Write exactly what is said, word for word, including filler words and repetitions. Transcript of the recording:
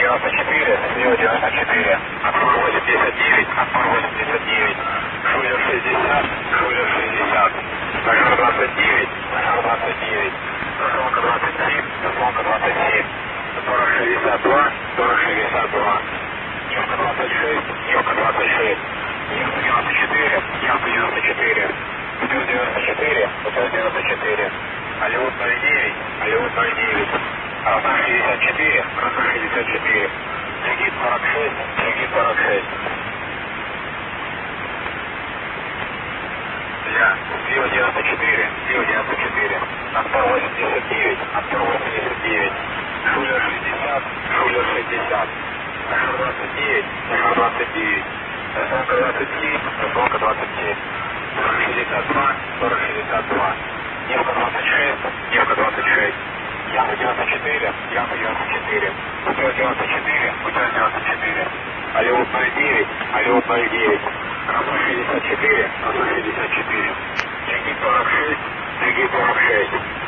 девяносто четыре, слева девяносто четыре, отпор восемьдесят девять, отпор восемьдесят девять, шулер шестьдесят, шулер шестьдесят, мажор двадцать девять, мажор двадцать девять, заслонка двадцать семь, заслонка двадцать семь, сорок шестьдесят два, сорок шестьдесят два, Явка двадцать шесть, Явка двадцать шесть, Явка девяносто четыре, Явка девяносто четыре, Утес девяносто четыре, Утес девяносто четыре, Алиут ноль девять, Алиут ноль девять, Роса шестьдесят четыре, Роса шестьдесят четыре, Джигит сорок шесть, Джигит сорок шесть. Ля, слева девяносто четыре, слева девяносто четыре, отпор восемьдесят девять, отпор восемьдесят девять, шулер шестьдесят, шулер шестьдесят, мажор двадцать девять, мажор двадцать девять, заслонка двадцать семь, заслонка двадцать семь, сорок шестьдесят два, сорок шестьдесят два, Явка двадцать шесть, Явка двадцать шесть, Явка девяносто четыре, Явка девяносто четыре, Утес девяносто четыре, Утес девяносто четыре, Алиут ноль девять, Алиут ноль девять, Роса шестьдесят четыре, Роса шестьдесят четыре, Джигит сорок шесть, Джигит сорок шесть.